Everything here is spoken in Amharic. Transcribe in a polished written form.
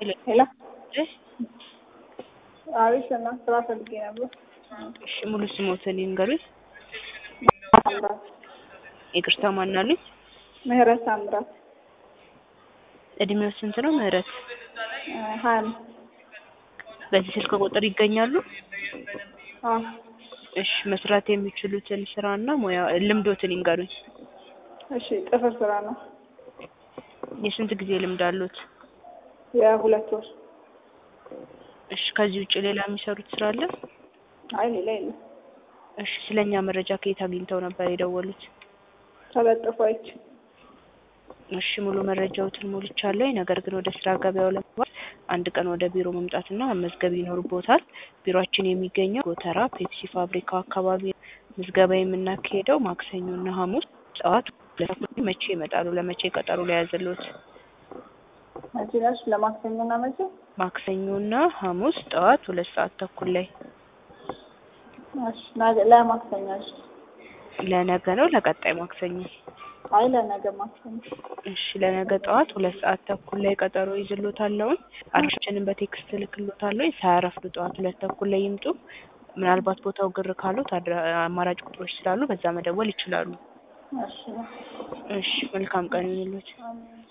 Hello. Yes. Arishana, ስራ ፈልጌ ነበር። እሺ ሙሉ ስሞትን ይንገሩኝ። ታምራት ይቅርታ ማን አሉኝ? ምህረት ታምራት እድሜው ስንት ነው ምህረት? 20 በዚህ ስልክ ቁጥር ይገኛሉ? አዎ እሺ መስራት የሚችሉትን ስራና ሙያ ልምዶትን ይንገሩኝ። እሺ ጥፍር ስራ ነው። የስንት ጊዜ ልምድ አሉት? የሁለት ወር። እሺ ከዚህ ውጭ ሌላ የሚሰሩት ስራ አለ? አይ ሌላ የለም። እሺ ስለኛ መረጃ ከየት አግኝተው ነበር የደወሉት? ተለጥፏች። እሺ ሙሉ መረጃዎትን ሞልቻለሁ። ነገር ግን ወደ ስራ ገበያው ለመግባት አንድ ቀን ወደ ቢሮ መምጣትና መመዝገብ ይኖርቦታል። ቢሮአችን የሚገኘው ጎተራ ፔፕሲ ፋብሪካ አካባቢ። ምዝገባ የምናካሄደው ማክሰኞና ሐሙስ ጠዋት መቼ ይመጣሉ? ለመቼ ቀጠሮ ለያዘሉት? መቼስ ለማክሰኞና መቼ? ማክሰኞና ሐሙስ ጠዋት 2 ሰዓት ተኩል ላይ። እሺ ለማክሰኞ። እሺ ለነገ ነው ለቀጣይ ማክሰኞ? አይ ለነገ ማክሰኞ። እሺ ለነገ ጠዋት 2 ሰዓት ተኩል ላይ ቀጠሮ ይዝሎታለሁ። አድራሻችንን በቴክስት ልክሎታለሁ። ሳያረፍዱ ጠዋት 2 ተኩል ላይ ይምጡ። ምናልባት ቦታው ግር ካሉት አማራጭ ቁጥሮች ስላሉ በዛ መደወል ይችላሉ። እሺ እሺ መልካም ቀን ይሁንልዎት። አሜን።